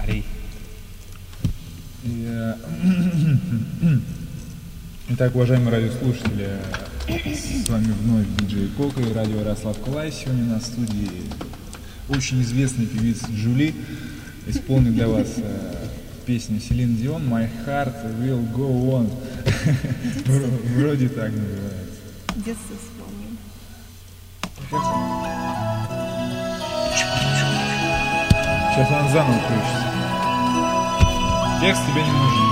Пари. Итак, уважаемые радиослушатели, с вами вновь диджей Кока и радио Ярослав Кулай. Сегодня на студии очень известный певец Джули исполнит для вас песню Селин Дион «My Heart Will Go On». Вроде так называется. Детство вспомним. Сейчас он заново включится. Текст тебе не нужен.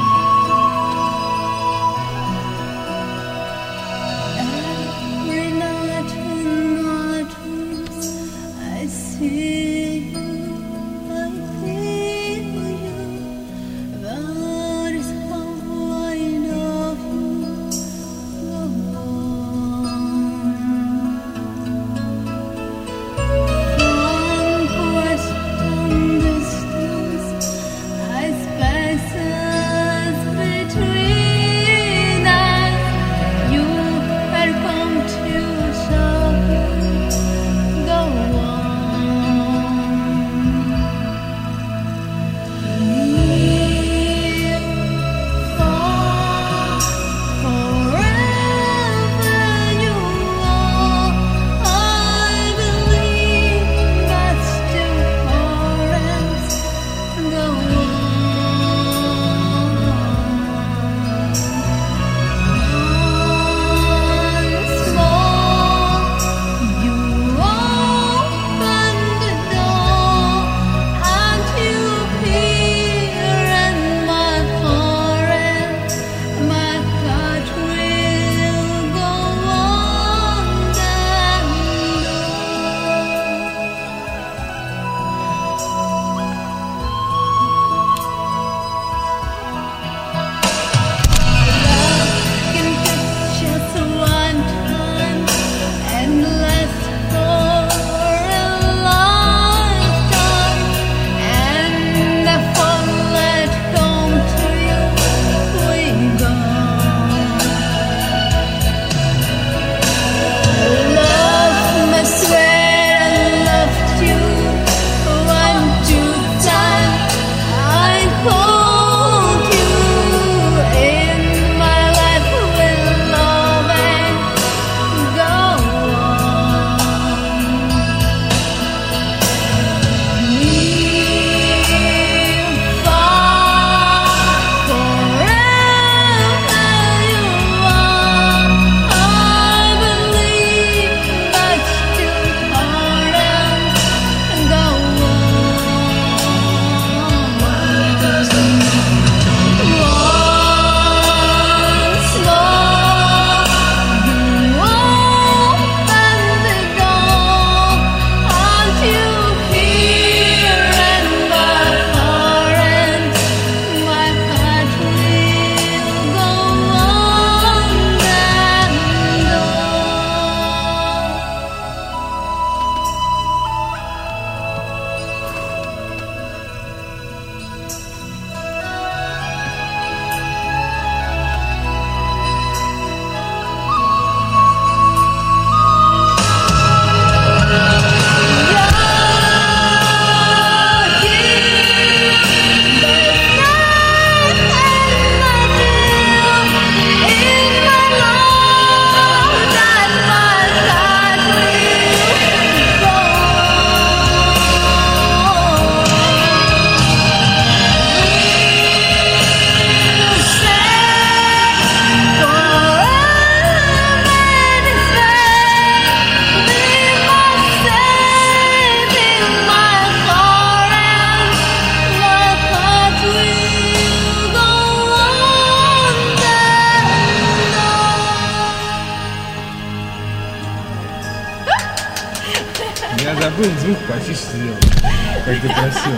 Я забыл звук потише сделать, как ты просил.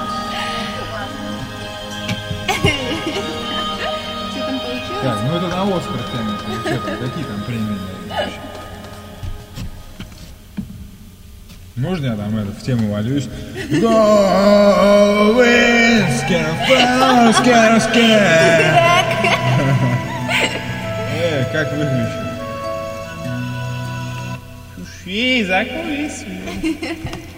Что там получилось? Так, ну это на Оскар тянет. Какие там премии? Можно я там в тему валюсь? Going, скэра. Как выключить? Шуши, закурись.